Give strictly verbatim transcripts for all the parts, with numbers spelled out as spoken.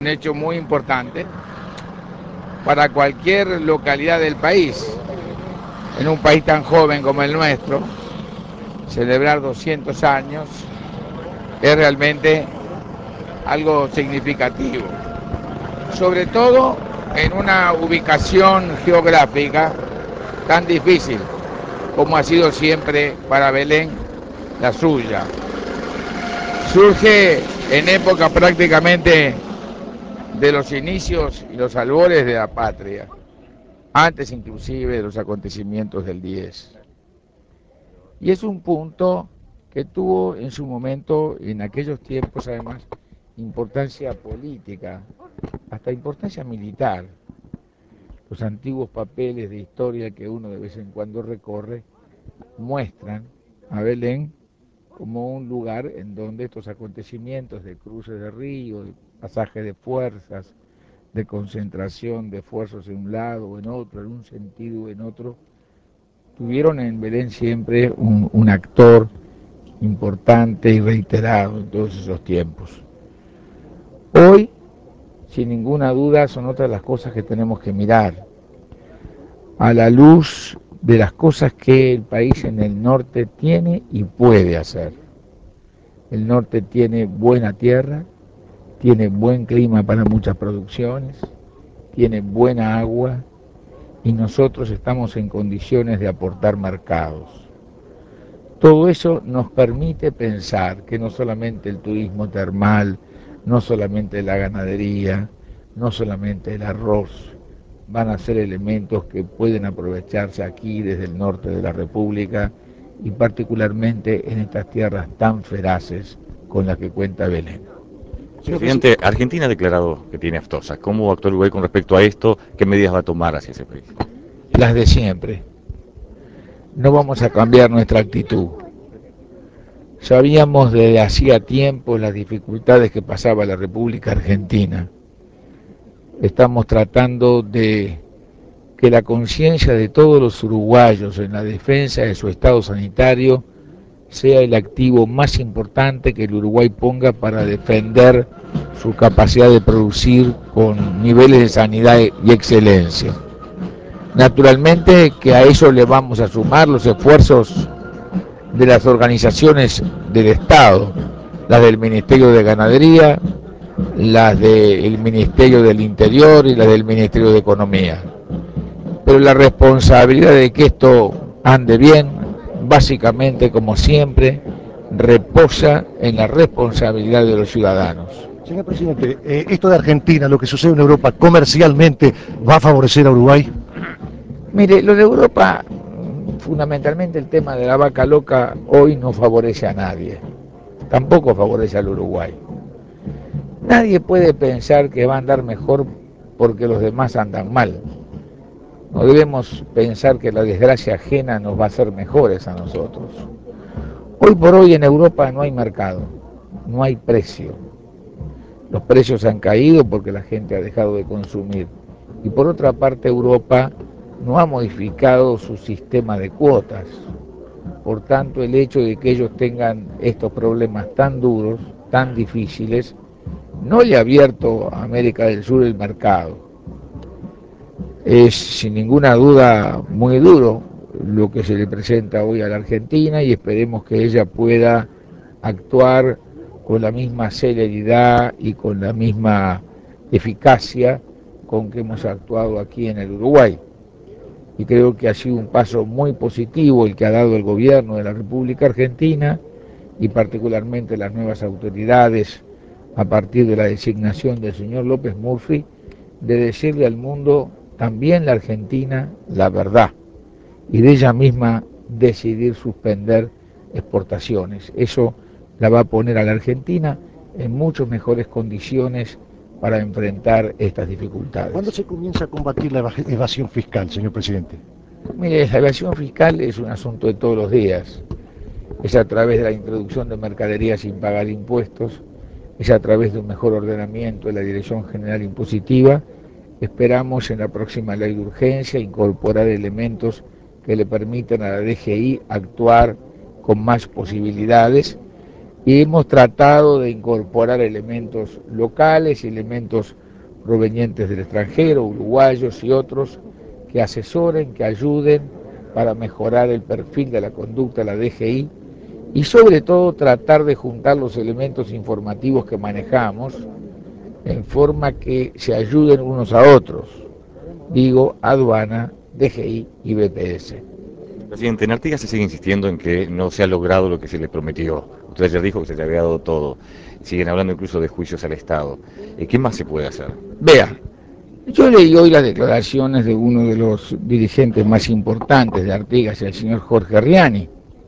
Un hecho muy importante para cualquier localidad del país. En un país tan joven como el nuestro, celebrar doscientos años es realmente algo significativo. Sobre todo en una ubicación geográfica tan difícil como ha sido siempre para Belén la suya. Surge en época prácticamente de los inicios y los albores de la patria, antes inclusive de los acontecimientos del diez. Y es un punto que tuvo en su momento, en aquellos tiempos además, importancia política, hasta importancia militar. Los antiguos papeles de historia que uno de vez en cuando recorre muestran a Belén como un lugar en donde estos acontecimientos de cruces de río, de pasaje de fuerzas, de concentración de esfuerzos en un lado o en otro, en un sentido o en otro, tuvieron en Belén siempre un, un actor importante y reiterado en todos esos tiempos. Hoy, sin ninguna duda, son otras las cosas que tenemos que mirar, a la luz de las cosas que el país en el norte tiene y puede hacer. El norte tiene buena tierra, tiene buen clima para muchas producciones, tiene buena agua y nosotros estamos en condiciones de aportar mercados. Todo eso nos permite pensar que no solamente el turismo termal, no solamente la ganadería, no solamente el arroz, van a ser elementos que pueden aprovecharse aquí desde el norte de la República y particularmente en estas tierras tan feraces con las que cuenta Belén. Presidente, Argentina ha declarado que tiene aftosa. ¿Cómo actúa Uruguay con respecto a esto? ¿Qué medidas va a tomar hacia ese país? Las de siempre. No vamos a cambiar nuestra actitud. Sabíamos desde hacía tiempo las dificultades que pasaba la República Argentina. Estamos tratando de que la conciencia de todos los uruguayos en la defensa de su estado sanitario sea el activo más importante que el Uruguay ponga para defender su capacidad de producir con niveles de sanidad y excelencia. Naturalmente que a eso le vamos a sumar los esfuerzos de las organizaciones del Estado, las del Ministerio de Ganadería, las del Ministerio del Interior y las del Ministerio de Economía. Pero la responsabilidad de que esto ande bien, básicamente como siempre, reposa en la responsabilidad de los ciudadanos. Señor presidente, eh, esto de Argentina, lo que sucede en Europa comercialmente, ¿va a favorecer a Uruguay? Mire, lo de Europa, fundamentalmente el tema de la vaca loca hoy no favorece a nadie, tampoco favorece al Uruguay. Nadie puede pensar que va a andar mejor porque los demás andan mal. No debemos pensar que la desgracia ajena nos va a hacer mejores a nosotros. Hoy por hoy en Europa no hay mercado, no hay precio. Los precios han caído porque la gente ha dejado de consumir. Y por otra parte Europa no ha modificado su sistema de cuotas. Por tanto, el hecho de que ellos tengan estos problemas tan duros, tan difíciles, no le ha abierto a América del Sur el mercado. Es sin ninguna duda muy duro lo que se le presenta hoy a la Argentina y esperemos que ella pueda actuar con la misma celeridad y con la misma eficacia con que hemos actuado aquí en el Uruguay. Y creo que ha sido un paso muy positivo el que ha dado el gobierno de la República Argentina y particularmente las nuevas autoridades a partir de la designación del señor López Murphy, de decirle al mundo, también la Argentina, la verdad, y de ella misma decidir suspender exportaciones. Eso la va a poner a la Argentina en mucho mejores condiciones para enfrentar estas dificultades. ¿Cuándo se comienza a combatir la evasión fiscal, señor presidente? Mire, la evasión fiscal es un asunto de todos los días. Es a través de la introducción de mercadería sin pagar impuestos, es a través de un mejor ordenamiento de la Dirección General Impositiva. Esperamos en la próxima ley de urgencia incorporar elementos que le permitan a la D G I actuar con más posibilidades y hemos tratado de incorporar elementos locales y elementos provenientes del extranjero, uruguayos y otros, que asesoren, que ayuden para mejorar el perfil de la conducta de la D G I y sobre todo tratar de juntar los elementos informativos que manejamos en forma que se ayuden unos a otros, digo, aduana, D G I y B P S. Presidente, en Artigas se sigue insistiendo en que no se ha logrado lo que se le prometió. Usted ya dijo que se le había dado todo. Siguen hablando incluso de juicios al Estado. Eh, ¿Qué más se puede hacer? Vea, yo leí hoy las declaraciones de uno de los dirigentes más importantes de Artigas, el señor Jorge Riani.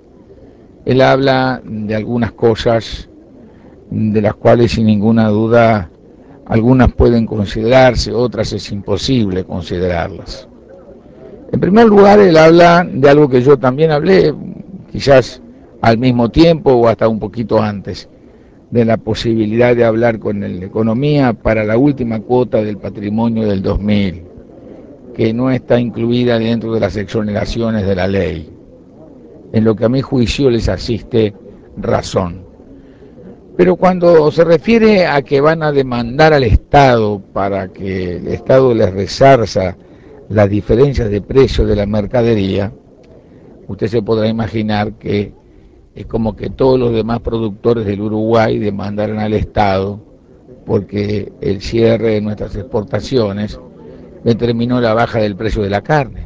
Él habla de algunas cosas de las cuales sin ninguna duda algunas pueden considerarse, otras es imposible considerarlas. En primer lugar, él habla de algo que yo también hablé, quizás al mismo tiempo o hasta un poquito antes, de la posibilidad de hablar con el Economía para la última cuota del patrimonio del dos mil, que no está incluida dentro de las exoneraciones de la ley, en lo que a mi juicio les asiste razón. Pero cuando se refiere a que van a demandar al Estado para que el Estado les resarza las diferencias de precio de la mercadería, usted se podrá imaginar que es como que todos los demás productores del Uruguay demandaran al Estado porque el cierre de nuestras exportaciones determinó la baja del precio de la carne.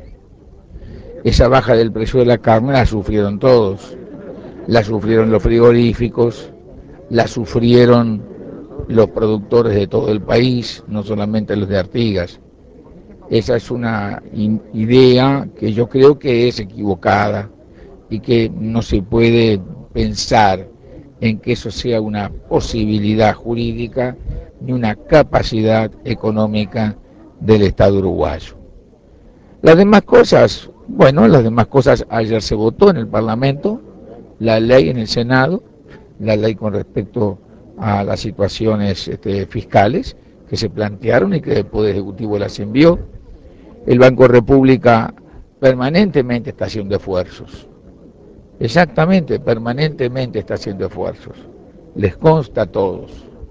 Esa baja del precio de la carne la sufrieron todos, la sufrieron los frigoríficos, la sufrieron los productores de todo el país, no solamente los de Artigas. Esa es una idea que yo creo que es equivocada y que no se puede pensar en que eso sea una posibilidad jurídica ni una capacidad económica del Estado uruguayo. Las demás cosas, bueno, las demás cosas ayer se votó en el Parlamento, la ley en el Senado, la ley con respecto a las situaciones este, fiscales que se plantearon y que el Poder Ejecutivo las envió. El Banco República permanentemente está haciendo esfuerzos. Exactamente, permanentemente está haciendo esfuerzos. Les consta a todos.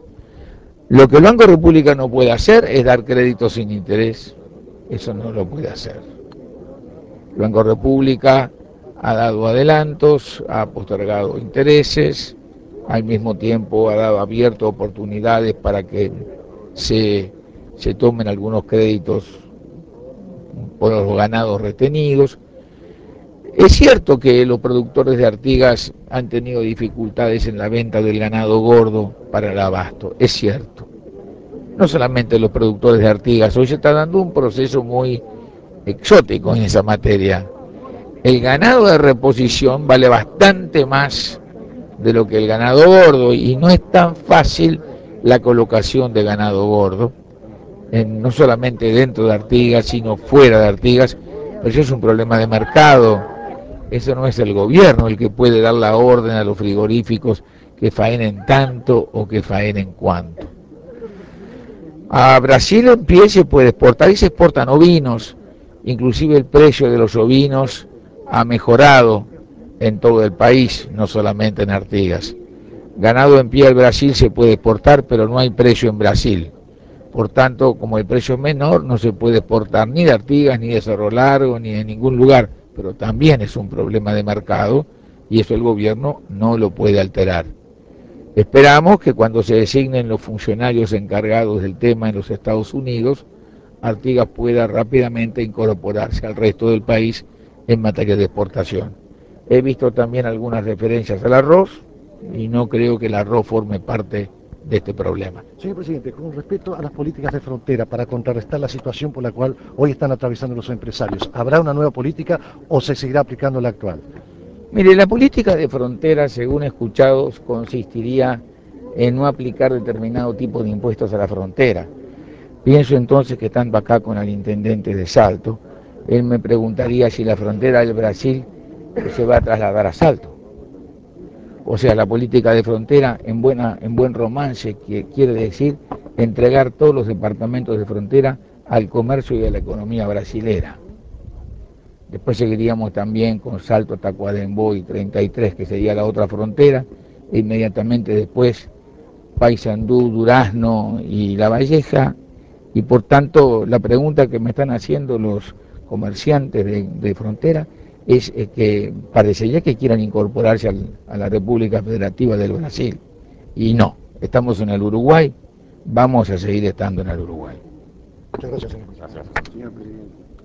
Lo que el Banco República no puede hacer es dar crédito sin interés. Eso no lo puede hacer. El Banco República ha dado adelantos, ha postergado intereses, al mismo tiempo ha dado abierto oportunidades para que se, se tomen algunos créditos por los ganados retenidos. Es cierto que los productores de Artigas han tenido dificultades en la venta del ganado gordo para el abasto, es cierto. No solamente los productores de Artigas, hoy se está dando un proceso muy exótico en esa materia. El ganado de reposición vale bastante más de lo que el ganado gordo y no es tan fácil la colocación de ganado gordo, en, no solamente dentro de Artigas, sino fuera de Artigas, pero eso es un problema de mercado. Eso no es el gobierno el que puede dar la orden a los frigoríficos que faenen tanto o que faenen cuanto. A Brasil en pie se puede exportar y se exportan ovinos, inclusive el precio de los ovinos ha mejorado en todo el país, no solamente en Artigas. Ganado en pie al Brasil se puede exportar, pero no hay precio en Brasil. Por tanto, como el precio es menor, no se puede exportar ni de Artigas, ni de Cerro Largo, ni de ningún lugar, pero también es un problema de mercado y eso el gobierno no lo puede alterar. Esperamos que cuando se designen los funcionarios encargados del tema en los Estados Unidos, Artigas pueda rápidamente incorporarse al resto del país en materia de exportación. He visto también algunas referencias al arroz y no creo que el arroz forme parte de este problema. Señor presidente, con respecto a las políticas de frontera para contrarrestar la situación por la cual hoy están atravesando los empresarios, ¿habrá una nueva política o se seguirá aplicando la actual? Mire, la política de frontera, según he escuchado, consistiría en no aplicar determinado tipo de impuestos a la frontera. Pienso entonces que estando acá con el intendente de Salto, él me preguntaría si la frontera del Brasil se va a trasladar a Salto. O sea, la política de frontera en, buena, en buen romance, que quiere decir entregar todos los departamentos de frontera al comercio y a la economía brasilera. Después seguiríamos también con Salto, Tacuarembó y treinta y tres, que sería la otra frontera, e inmediatamente después Paysandú, Durazno y La Valleja, y por tanto la pregunta que me están haciendo los comerciantes de, de frontera es eh, que parecería que quieran incorporarse al, a la República Federativa del Brasil, y no, estamos en el Uruguay, vamos a seguir estando en el Uruguay. Muchas gracias, señor. Gracias. Señor presidente.